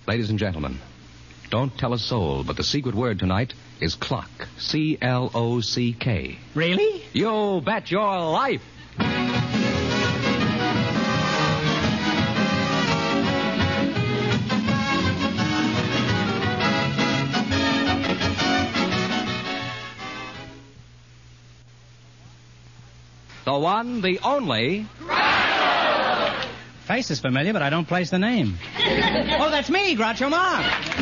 Ladies and gentlemen, don't tell a soul, but the secret word tonight is clock. C-L-O-C-K. Really? You bet your life. The one, the only... Face is familiar, but I don't place the name. Oh, that's me, Groucho Marx.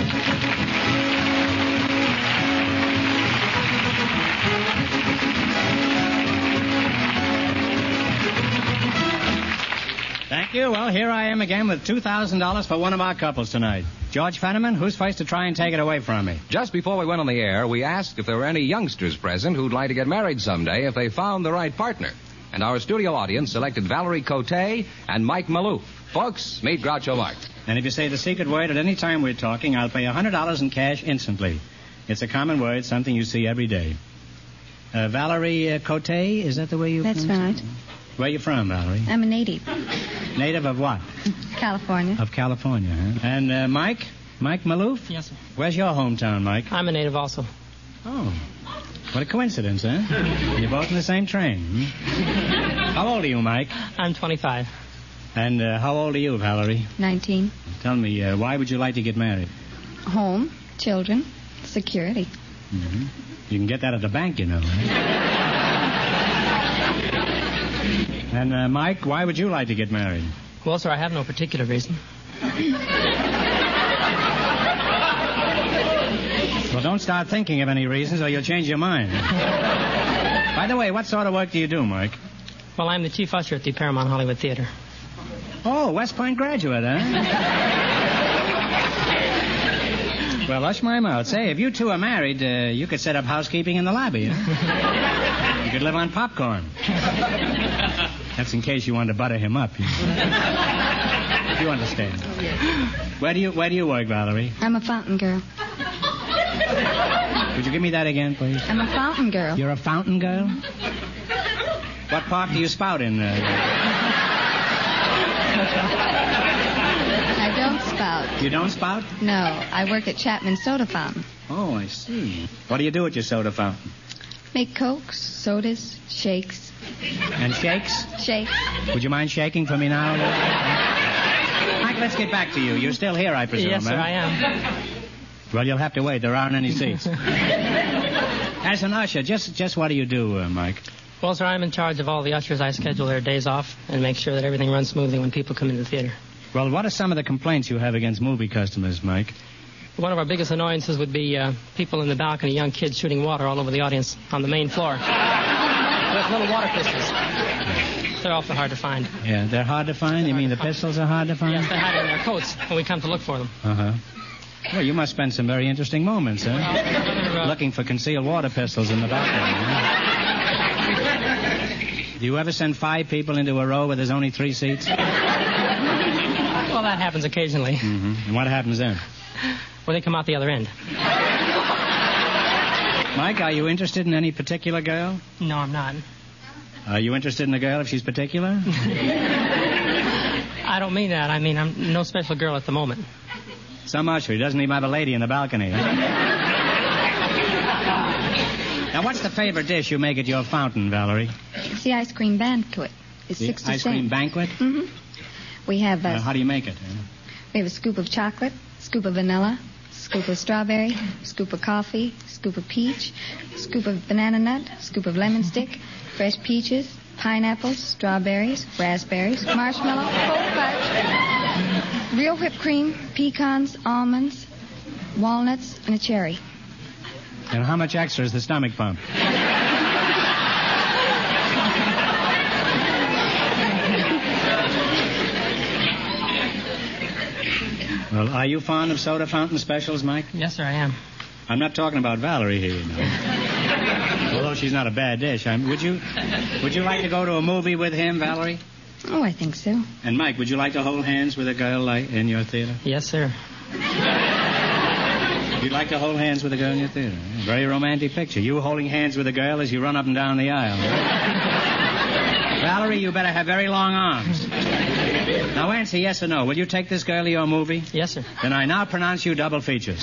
Thank you. Well, here I am again with $2,000 for one of our couples tonight. George Fenneman, who's first to try and take it away from me? Just before we went on the air, we asked if there were any youngsters present who'd like to get married someday if they found the right partner. And our studio audience selected Valerie Cote and Mike Maloof. Folks, meet Groucho Marx. And if you say the secret word at any time we're talking, I'll pay $100 in cash instantly. It's a common word, something you see every day. Valerie Cote, is that the way you That's pronounce right. it? Where are you from, Valerie? I'm a native. Native of what? California. Of California, huh? And Mike? Mike Maloof? Yes, sir. Where's your hometown, Mike? I'm a native also. Oh. What a coincidence, huh? You're both in the same train. How old are you, Mike? I'm 25. And how old are you, Valerie? 19. Tell me, why would you like to get married? Home, children, security. Mm-hmm. You can get that at the bank, you know. Right? And, Mike, why would you like to get married? Well, sir, I have no particular reason. Well, don't start thinking of any reasons or you'll change your mind. By the way, what sort of work do you do, Mike? Well, I'm the chief usher at the Paramount Hollywood Theater. Oh, West Point graduate, huh? Well, hush my mouth. Say, if you two are married, you could set up housekeeping in the lobby, huh? You could live on popcorn. That's in case you want to butter him up. You understand. Where do you work, Valerie? I'm a fountain girl. Would you give me that again, please? I'm a fountain girl. You're a fountain girl? What park do you spout in? I don't spout. You don't spout? No, I work at Chapman Soda Fountain. Oh, I see. What do you do with your soda fountain? Make cokes, sodas, shakes. And shakes? Shakes. Would you mind shaking for me now? Mike, let's get back to you. You're still here, I presume, Yes, sir, huh? I am. Well, you'll have to wait. There aren't any seats. As an usher, just what do you do, Mike? Well, sir, I'm in charge of all the ushers. I schedule their days off and make sure that everything runs smoothly when people come into the theater. Well, what are some of the complaints you have against movie customers, Mike? One of our biggest annoyances would be people in the balcony, young kids shooting water all over the audience on the main floor. With little water pistols. They're awfully hard to find. Yeah, they're hard to find? You mean the pistols are hard to find? Yes, they're hiding in their coats when we come to look for them. Uh-huh. Well, you must spend some very interesting moments, huh? Looking for concealed water pistols in the balcony. Huh? Do you ever send 5 people into a row where there's only 3 seats? Well, that happens occasionally. Mm-hmm. And what happens then? Well, they come out the other end. Mike, are you interested in any particular girl? No, I'm not. Are you interested in a girl if she's particular? I don't mean that. I mean, I'm no special girl at the moment. Some usher. He doesn't even have a lady in the balcony. Huh? Now, what's the favorite dish you make at your fountain, Valerie? It's the ice cream banquet. It's The 60 ice cream cents. banquet? Mm-hmm. We have How do you make it? we have a scoop of chocolate, scoop of vanilla, scoop of strawberry, scoop of coffee, scoop of peach, scoop of banana nut, scoop of lemon stick, fresh peaches, pineapples, strawberries, raspberries, marshmallow, cold fudge, real whipped cream, pecans, almonds, walnuts, and a cherry. And how much extra is the stomach pump? Well, are you fond of soda fountain specials, Mike? Yes, sir, I am. I'm not talking about Valerie here, you know. Although she's not a bad dish. Would you like to go to a movie with him, Valerie? Oh, I think so. And Mike, would you like to hold hands with a girl in your theater? Yes, sir. You'd like to hold hands with a girl in your theater? Very romantic picture. You holding hands with a girl as you run up and down the aisle. Valerie, you better have very long arms. Now answer yes or no. Will you take this girl to your movie? Yes, sir. Then I now pronounce you double features.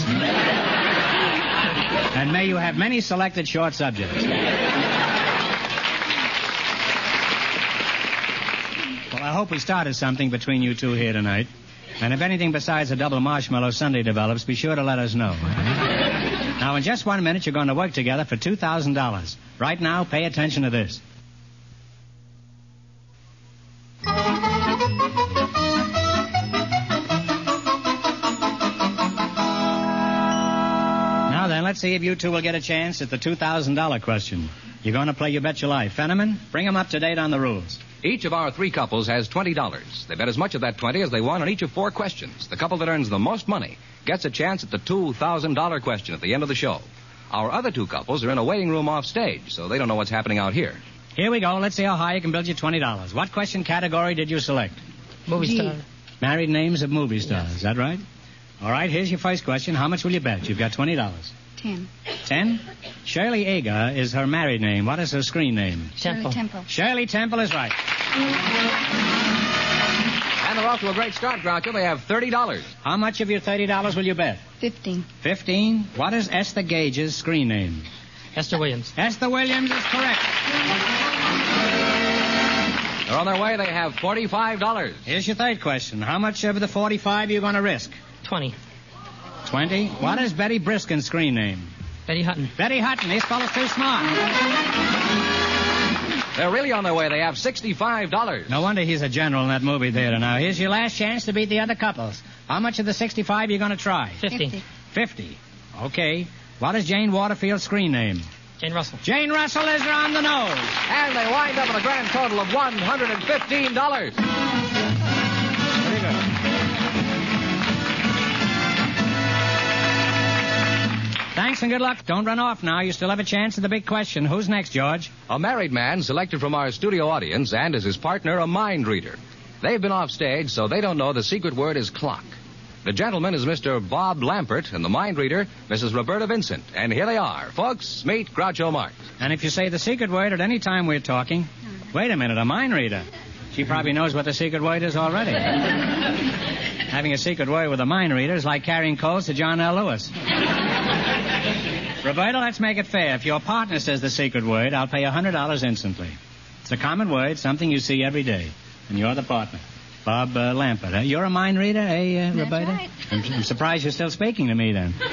And may you have many selected short subjects. Well, I hope we started something between you two here tonight. And if anything besides a double marshmallow sundae develops, be sure to let us know. Now, in just 1 minute, you're going to work together for $2,000. Right now, pay attention to this. Now then, let's see if you two will get a chance at the $2,000 question. You're going to play You Bet Your Life. Fenneman, bring them up to date on the rules. Each of our 3 couples has $20. They bet as much of that 20 as they won on each of 4 questions. The couple that earns the most money gets a chance at the $2,000 question at the end of the show. Our other 2 couples are in a waiting room off stage, so they don't know what's happening out here. Here we go. Let's see how high you can build your $20. What question category did you select? Movie star. Married names of movie stars. Yes. Is that right? All right, here's your first question. How much will you bet? You've got $20. 10. 10? Shirley Aga is her married name. What is her screen name? Temple. Shirley Temple is right. And they're off to a great start, Groucho. They have $30. How much of your $30 will you bet? 15. 15? What is Esther Gage's screen name? Esther Williams. Esther Williams is correct. They're on their way. They have $45. Here's your third question. How much of the 45 are you going to risk? 20. 20? What is Betty Briskin's screen name? Betty Hutton. Betty Hutton. This fellow's too smart. They're really on their way. They have $65. No wonder he's a general in that movie theater. Now, here's your last chance to beat the other couples. How much of the 65 are you going to try? 50. 50. Okay. What is Jane Waterfield's screen name? Jane Russell. Jane Russell is on the nose. And they wind up with a grand total of $115. Very good. Thanks and good luck. Don't run off now. You still have a chance at the big question. Who's next, George? A married man selected from our studio audience and as his partner, a mind reader. They've been off stage, so they don't know the secret word is clock. The gentleman is Mr. Bob Lampert, and the mind reader, Mrs. Roberta Vincent. And here they are. Folks, meet Groucho Marx. And if you say the secret word at any time we're talking... Wait a minute, a mind reader. She probably knows what the secret word is already. Having a secret word with a mind reader is like carrying coals to John L. Lewis. Roberta, let's make it fair. If your partner says the secret word, I'll pay $100 instantly. It's a common word, something you see every day. And you're the partner. Bob Lampert. You're a mind reader, eh, Roberta? That's right. I'm surprised you're still speaking to me, then.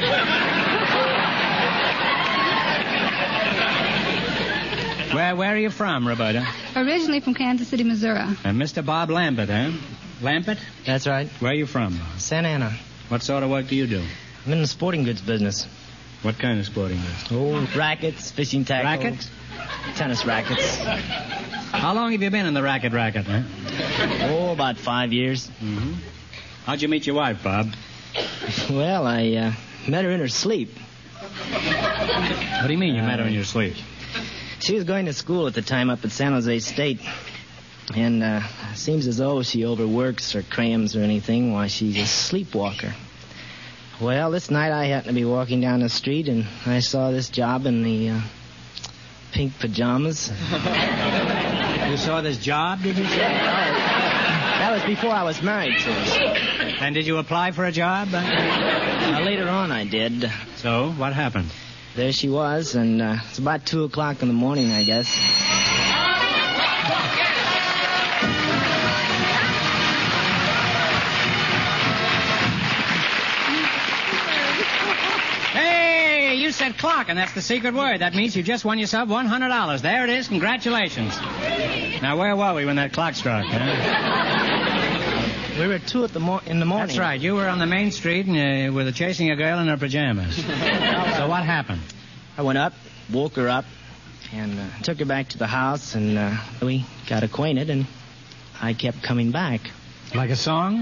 Where are you from, Roberta? Originally from Kansas City, Missouri. Mr. Bob Lampert, eh? Lampert? That's right. Where are you from? Santa Ana. What sort of work do you do? I'm in the sporting goods business. What kind of sporting goods? Oh, rackets, fishing tackle. Rackets? Tennis rackets. How long have you been in the racket, eh? Oh, about 5 years. Mm-hmm. How'd you meet your wife, Bob? Well, I met her in her sleep. What do you mean you met her in your sleep? She was going to school at the time up at San Jose State. And seems as though she overworks or crams or anything while she's a sleepwalker. Well, this night I happened to be walking down the street and I saw this job in the pink pajamas. You saw this job, did you say? That was before I was married to her. And did you apply for a job? Later on I did. So, what happened? There she was, and it's about 2 o'clock in the morning, I guess. Hey, you said clock, and that's the secret word. That means you just won yourself $100. There it is. Congratulations. Now, where were we when that clock struck? We were at 2 in the morning. That's right. You were on the main street and were chasing a girl in her pajamas. So what happened? I went up, woke her up, and took her back to the house, and we got acquainted, and I kept coming back. Like a song?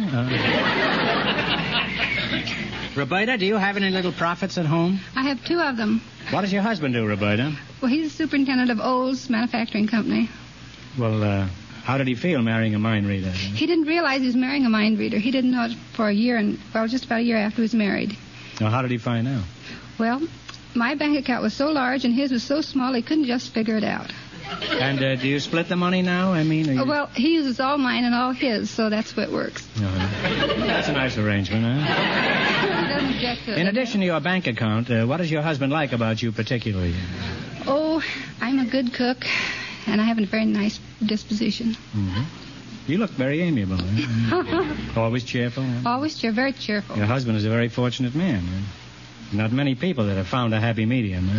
Roberta, do you have any little prophets at home? I have 2 of them. What does your husband do, Roberta? Well, he's the superintendent of Olds Manufacturing Company. Well, how did he feel marrying a mind reader? He didn't realize he was marrying a mind reader. He didn't know it for a year, just about a year after he was married. Well, how did he find out? Well, my bank account was so large and his was so small he couldn't just figure it out. And do you split the money now? I mean, are you... Well, he uses all mine and all his, so that's the way it works. That's a nice arrangement, huh? He doesn't object to it. In addition to your bank account, what does your husband like about you particularly? Oh, I'm a good cook, and I have a very nice disposition. Mm-hmm. You look very amiable. Always cheerful. Always very cheerful. Your husband is a very fortunate man. Not many people that have found a happy medium.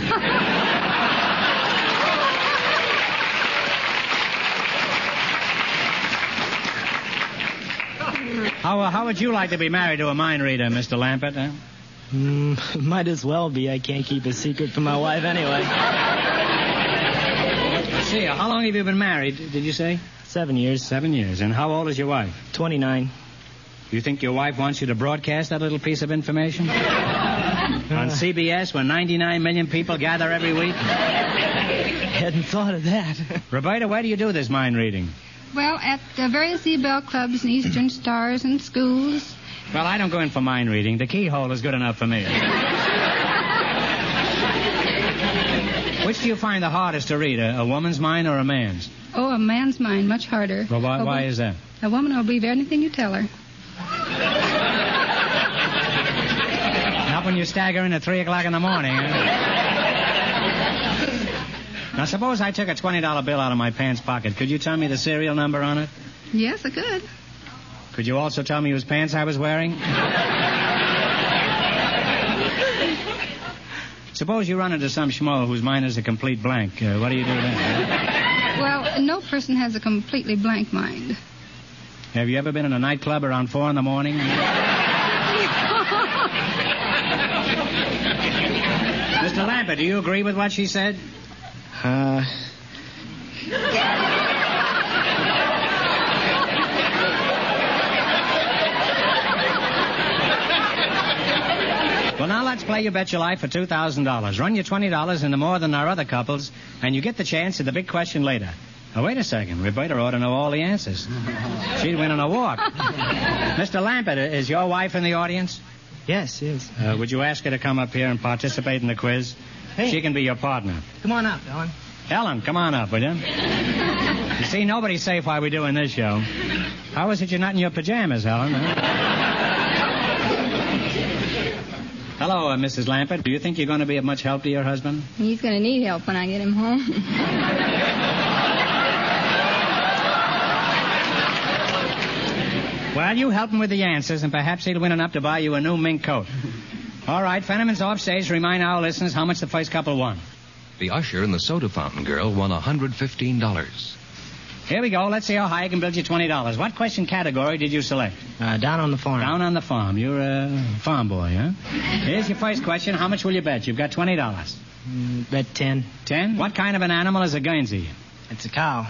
How would you like to be married to a mind reader, Mr. Lampert? Huh? Might as well be. I can't keep a secret from my wife anyway. Let's see. How long have you been married, did you say? 7 years. 7 years. And how old is your wife? 29. You think your wife wants you to broadcast that little piece of information? On CBS, where 99 million people gather every week? Hadn't thought of that. Roberta, where do you do this mind reading? Well, at the various Z-Bell clubs and Eastern Stars and schools. Well, I don't go in for mind reading. The keyhole is good enough for me. Which do you find the hardest to read, a woman's mind or a man's? Oh, a man's mind, much harder. Well, why is that? A woman will believe anything you tell her. Not when you stagger in at 3 o'clock in the morning. Huh? Now, suppose I took a $20 bill out of my pants pocket. Could you tell me the serial number on it? Yes, I could. Could you also tell me whose pants I was wearing? Suppose you run into some schmo whose mind is a complete blank. What do you do then? Well, no person has a completely blank mind. Have you ever been in a nightclub around 4 in the morning? Mr. Lampert, do you agree with what she said? Well, now let's play You Bet Your Life for $2,000. Run your $20 into more than our other couples, and you get the chance at the big question later. Now, wait a second. Roberta ought to know all the answers. She'd win on a walk. Mr. Lampert, is your wife in the audience? Yes. Would you ask her to come up here and participate in the quiz? Hey. She can be your partner. Come on up, Ellen. Ellen, come on up, will you? You see, nobody's safe while we're doing this show. How is it you're not in your pajamas, Ellen? Hello, Mrs. Lampert. Do you think you're going to be of much help to your husband? He's going to need help when I get him home. Well, you help him with the answers, and perhaps he'll win enough to buy you a new mink coat. All right, Fenneman's offstage to remind our listeners how much the first couple won. The usher and the soda fountain girl won $115. Here we go. Let's see how high I can build you $20. What question category did you select? Down on the farm. Down on the farm. You're a farm boy, huh? Here's your first question. How much will you bet? You've got $20. Bet 10. 10? What kind of an animal is a Guernsey? It's a cow.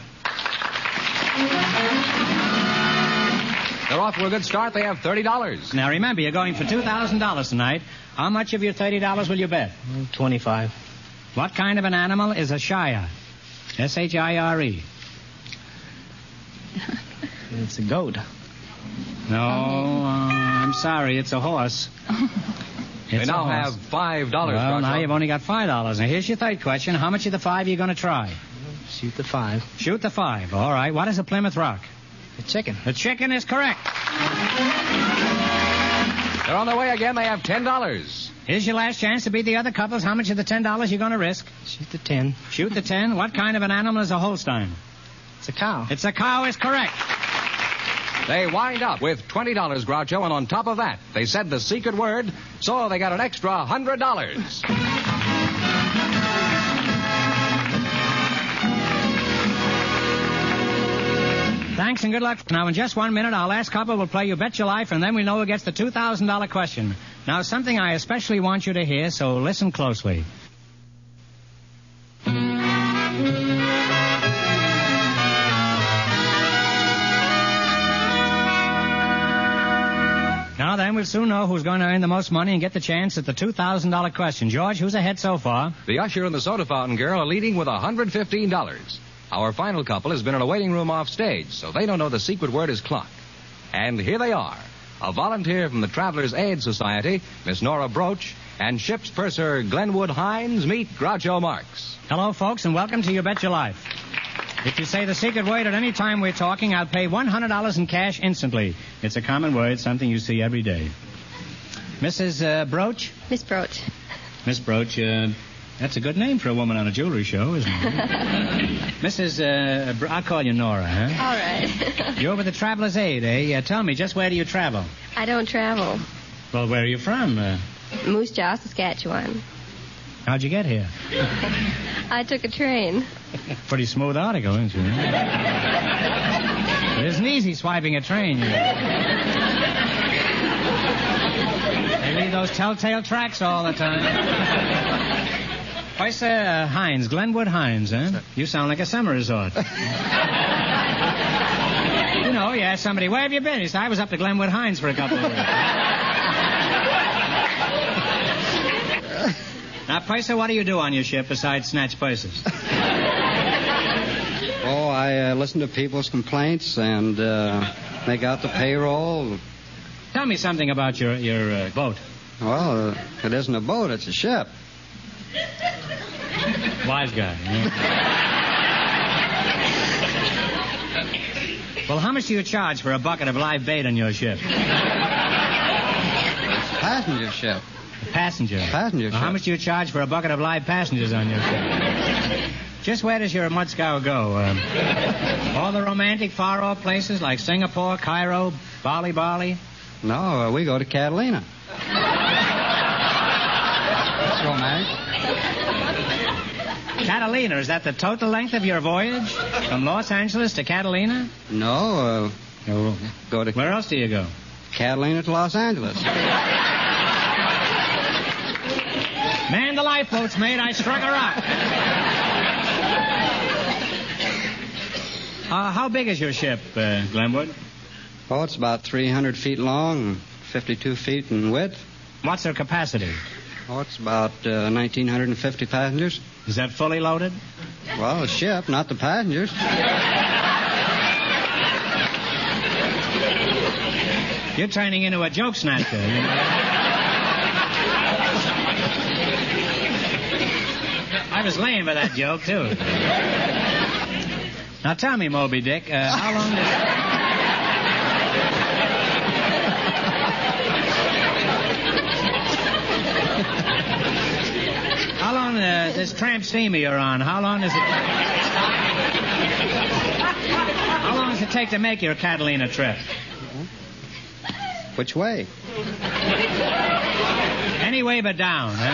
They're off to a good start. They have $30. Now, remember, you're going for $2,000 tonight. How much of your $30 will you bet? 25. What kind of an animal is a shire? S-H-I-R-E. It's a goat. No, I'm sorry. It's a horse. They now have $5. Well, Groucho. now you've only got $5. Now, here's your third question. How much of the 5 are you going to try? Shoot the 5. Shoot the 5. All right. What is a Plymouth Rock? A chicken. The chicken is correct. They're on their way again. They have $10. Here's your last chance to beat the other couples. How much of the $10 you going to risk? Shoot the 10. Shoot the 10. What kind of an animal is a Holstein? It's a cow. It's a cow is correct. They wind up with $20, Groucho, and on top of that, they said the secret word, so they got an extra $100. Thanks and good luck. Now, in just 1 minute, our last couple will play You Bet Your Life, and then we know who gets the $2,000 question. Now, something I especially want you to hear, so listen closely. Now then, we'll soon know who's going to earn the most money and get the chance at the $2,000 question. George, who's ahead so far? The usher and the soda fountain girl are leading with $115. Our final couple has been in a waiting room off stage, so they don't know the secret word is clock. And here they are. a volunteer from the Travelers Aid Society, Miss Nora Broach, and ship's purser Glenwood Hines meet Groucho Marx. Hello, folks, and welcome to You Bet Your Life. If you say the secret word at any time we're talking, I'll pay $100 in cash instantly. It's a common word, something you see every day. Mrs. Broach? Miss Broach. Miss Broach, that's a good name for a woman on a jewelry show, isn't it? Mrs. I'll call you Nora, huh? All right. You're with the Travelers Aid, eh? Tell me, just where do you travel? I don't travel. Well, where are you from? Moose Jaw, Saskatchewan. How'd you get here? I took a train. Pretty smooth article, isn't it? It isn't easy swiping a train, you know. They leave those telltale tracks all the time. Why, sir, Hines, Glenwood Hines, huh? You sound like a summer resort. You know, you ask somebody, where have you been? He said, I was up to Glenwood Hines for a couple of weeks. Now, Purser, what do you do on your ship besides snatch purses? Oh, I listen to people's complaints and make out the payroll. Tell me something about your boat. Well, it isn't a boat, it's a ship. Wise guy. Yeah. Well, how much do you charge for a bucket of live bait on your ship? Passenger ship. Passenger ship. How much do you charge for a bucket of live passengers on your ship? Just where does your mudscow go? All the romantic far-off places like Singapore, Cairo, Bali? No, we go to Catalina. That's romantic. Catalina, is that the total length of your voyage? From Los Angeles to Catalina? No, go to... Where else do you go? Catalina to Los Angeles. Man the lifeboats, mate. I struck a rock. How big is your ship, Glenwood? Oh, it's about 300 feet long and 52 feet in width. What's their capacity? Oh, it's about 1,950 passengers. Is that fully loaded? Well, the ship, not the passengers. You're turning into a joke snatcher. You know? I was laying for that joke, too. Now tell me, Moby Dick, how long this tramp steamer you're on, how long does it take to make your Catalina trip? Which way? Any way but down, huh?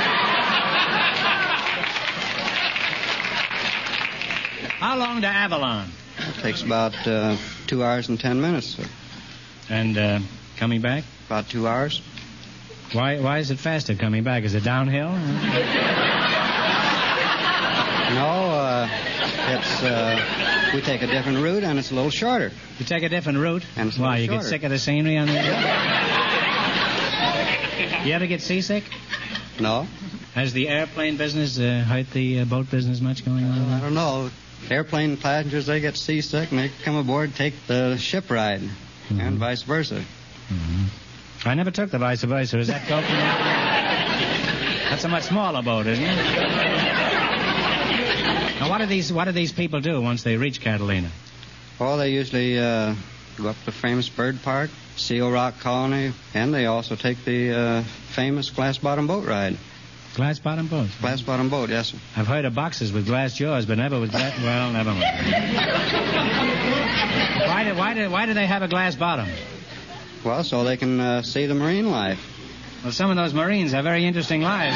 How long to Avalon? It takes about 2 hours and 10 minutes, sir. And coming back? About 2 hours. Why is it faster coming back? Is it downhill? No, we take a different route, and it's a little shorter. You take a different route? And it's Why, you shorter. get sick of the scenery on the You ever get seasick? No. Has the airplane business hurt the boat business much going on? I don't know. Airplane passengers, they get seasick, and they come aboard and take the ship ride, and vice versa. Mm-hmm. I never took the vice versa. Is that Coke? That's a much smaller boat, isn't it? Now, what do these people do once they reach Catalina? Well, they usually go up to the famous bird park, Seal Rock Colony, and they also take the famous glass-bottom boat ride. Glass-bottom boat? Glass-bottom boat, yes, sir. I've heard of boxes with glass jaws, but never with glass... Well, never mind. Why do they have a glass bottom? Well, so they can see the marine life. Well, some of those Marines have very interesting lives.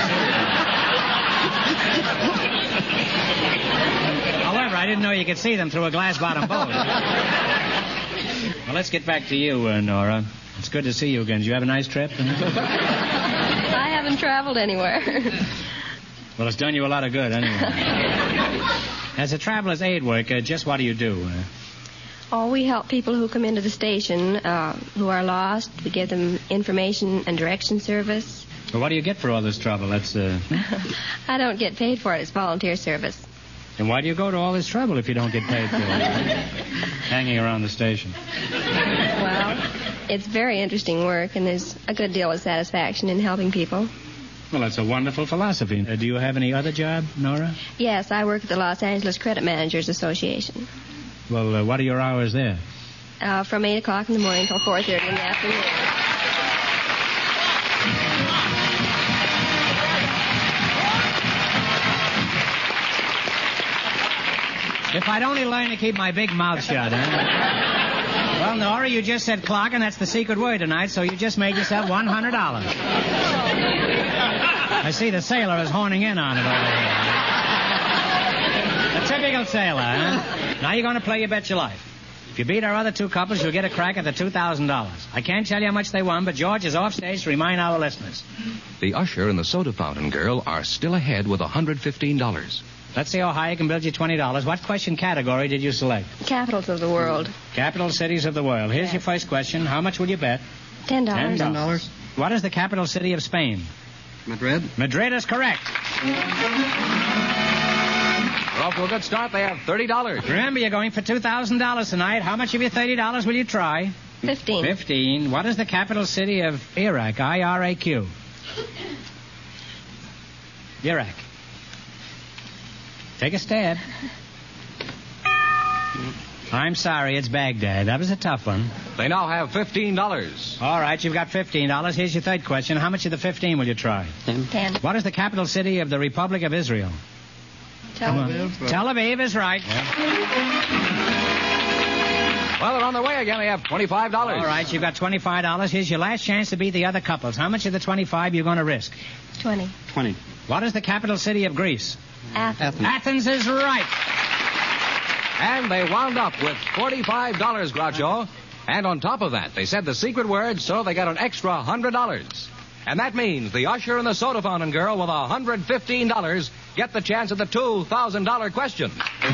However, I didn't know you could see them through a glass-bottom boat. Well, let's get back to you, Nora. It's good to see you again. Did you have a nice trip? I haven't traveled anywhere. Well, it's done you a lot of good, anyway. As a traveler's aid worker, just what do you do? Oh, we help people who come into the station who are lost. We give them information and direction service. Well, what do you get for all this trouble? That's I don't get paid for it. It's volunteer service. And why do you go to all this trouble if you don't get paid for it? Hanging around the station. Well, It's very interesting work, and there's a good deal of satisfaction in helping people. Well, that's a wonderful philosophy. Do you have any other job, Nora? Yes, I work at the Los Angeles Credit Managers Association. Well, what are your hours there? From 8 o'clock in the morning till 4:30 in the afternoon. If I'd only learn to keep my big mouth shut, huh? Well, Nora, you just said clock, and that's the secret word tonight, so you just made yourself $100. I see the sailor is horning in on it over here. A typical sailor, huh? Now you're going to play You Bet Your Life. If you beat our other two couples, you'll get a crack at the $2,000. I can't tell you how much they won, but George is off stage to remind our listeners. The usher and the soda fountain girl are still ahead with $115. Let's see how high I can build you $20. What question category did you select? Capitals of the world. Capital cities of the world. Here's your first question. How much will you bet? $10. $10. What is the capital city of Spain? Madrid. Madrid is correct. We're off to a good start. They have $30. Remember, you're going for $2,000 tonight. How much of your $30 will you try? 15. 15. What is the capital city of Iraq? I-R-A-Q. Iraq. Take a stab. I'm sorry, it's Baghdad. That was a tough one. They now have $15. All right, you've got $15. Here's your third question. How much of the 15 will you try? 10. What is the capital city of the Republic of Israel? Tel Aviv. Tel Aviv is right. Well, they're on their way again. They have $25. All right, you've got $25. Here's your last chance to beat the other couples. How much of the 25 are you going to risk? 20. 20. What is the capital city of Greece? Athens. Athens is right. And they wound up with $45, Groucho. And on top of that, they said the secret word, so they got an extra $100. And that means the usher and the soda fountain girl with $115 get the chance at the $2,000 question.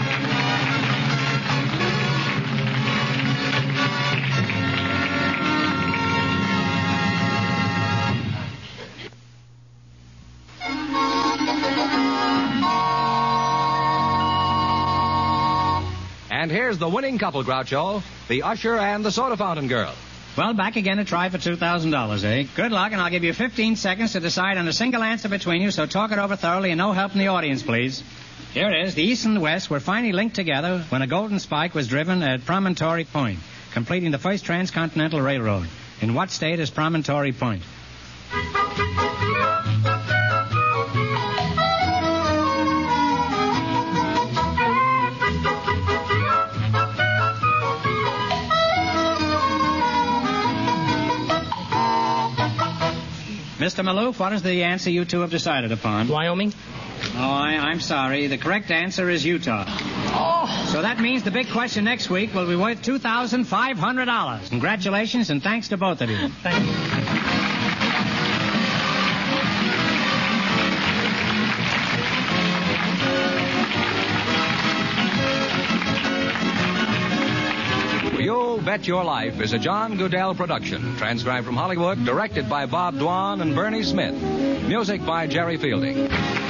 And here's the winning couple, Groucho, the usher and the soda fountain girl. Well, back again to try for $2,000, eh? Good luck, and I'll give you 15 seconds to decide on a single answer between you, so talk it over thoroughly and no help from the audience, please. Here it is. The East and the West were finally linked together when a golden spike was driven at Promontory Point, completing the first transcontinental railroad. In what state is Promontory Point? Mr. Maloof, what is the answer you two have decided upon? Wyoming? Oh, I'm sorry. The correct answer is Utah. Oh. So that means the big question next week will be worth $2,500. Congratulations and thanks to both of you. Thank you. You Bet Your Life is a John Goodell production, transcribed from Hollywood, directed by Bob Dwan and Bernie Smith. Music by Jerry Fielding.